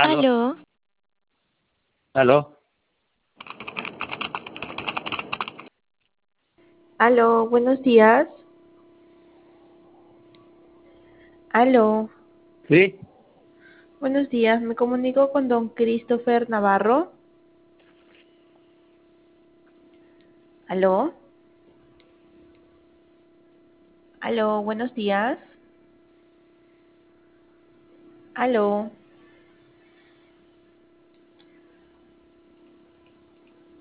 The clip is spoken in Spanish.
Aló, Aló, aló, Aló, buenos días. Aló, sí, buenos días. Me comunico con don Christopher Navarro. Aló, aló, buenos días. Aló.